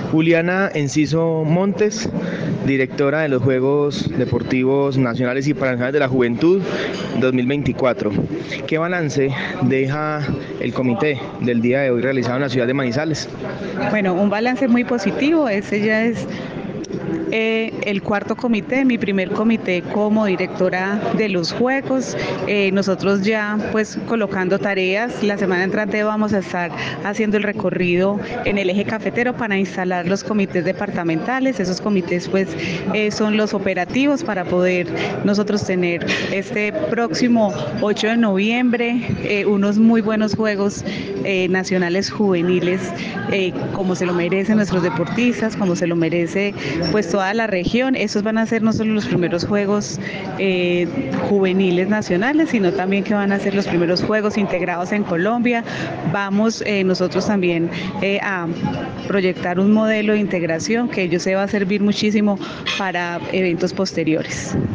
Juliana Enciso Montes, directora de los Juegos Deportivos Nacionales y Panamericanos de la Juventud 2024. ¿Qué balance deja el comité del día de hoy realizado en la ciudad de Manizales? Bueno, un balance muy positivo. Ese ya es el cuarto comité, mi primer comité como directora de los Juegos. Nosotros ya pues colocando tareas. La semana entrante vamos a estar haciendo el recorrido en el eje cafetero para instalar los comités departamentales. Esos comités pues son los operativos para poder nosotros tener este próximo 8 de noviembre unos muy buenos Juegos nacionales juveniles, como se lo merecen nuestros deportistas, como se lo merece pues toda la región. Esos van a ser no solo los primeros Juegos juveniles nacionales, sino también que van a ser los primeros Juegos integrados en Colombia. Vamos nosotros también a proyectar un modelo de integración que ello se va a servir muchísimo para eventos posteriores.